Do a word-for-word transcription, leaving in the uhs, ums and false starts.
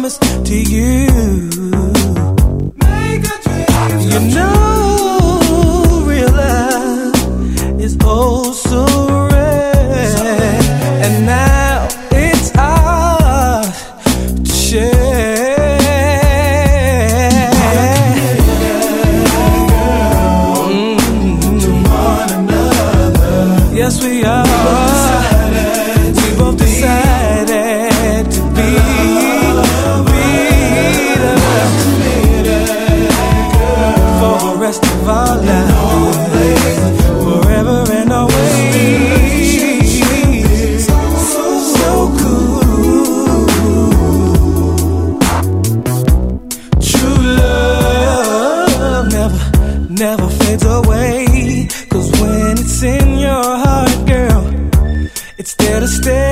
promise to you. Make a dream. You know, real love is oh so rare, and now it's ours to share. Mm-hmm. To one another. Yes, we are. We both decided to be, be loved for the rest of our lives, forever and always. So, so cool. True love never, never fades away. 'Cause when it's in your heart, girl, it's there to stay.